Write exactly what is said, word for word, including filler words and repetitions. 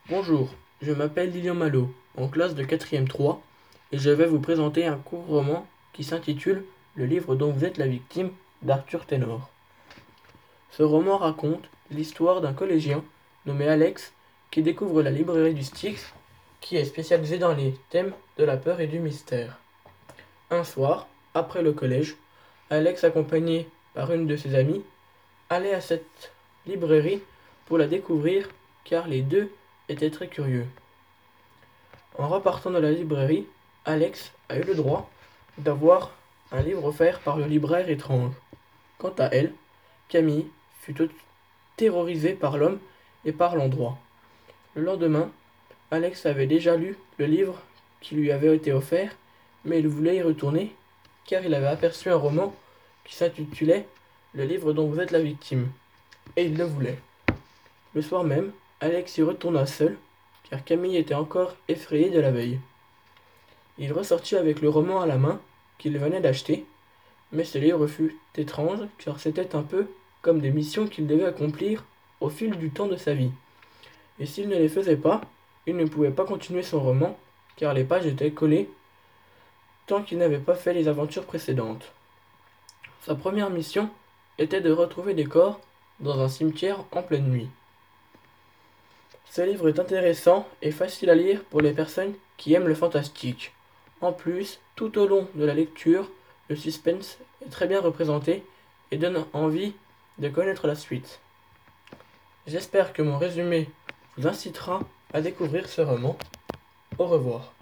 Bonjour, je m'appelle Lilian Malo, en classe de quatrième trois, et je vais vous présenter un court roman qui s'intitule Le livre dont vous êtes la victime d'Arthur Ténor. Ce roman raconte l'histoire d'un collégien nommé Alex qui découvre la librairie du Styx, qui est spécialisée dans les thèmes de la peur et du mystère. Un soir, après le collège, Alex, accompagné par une de ses amies, allait à cette librairie pour la découvrir car les deux étaient très curieux. En repartant de la librairie, Alex a eu le droit d'avoir un livre offert par le libraire étrange. Quant à elle, Camille fut terrorisée par l'homme et par l'endroit. Le lendemain, Alex avait déjà lu le livre qui lui avait été offert, mais il voulait y retourner car il avait aperçu un roman qui s'intitulait Le livre dont vous êtes la victime, et il le voulait. Le soir même, Alex y retourna seul, car Camille était encore effrayée de la veille. Il ressortit avec le roman à la main qu'il venait d'acheter, mais ce livre fut étrange, car c'était un peu comme des missions qu'il devait accomplir au fil du temps de sa vie. Et s'il ne les faisait pas, il ne pouvait pas continuer son roman, car les pages étaient collées tant qu'il n'avait pas fait les aventures précédentes. Sa première mission était de retrouver des corps dans un cimetière en pleine nuit. Ce livre est intéressant et facile à lire pour les personnes qui aiment le fantastique. En plus, tout au long de la lecture, le suspense est très bien représenté et donne envie de connaître la suite. J'espère que mon résumé vous incitera à découvrir ce roman. Au revoir.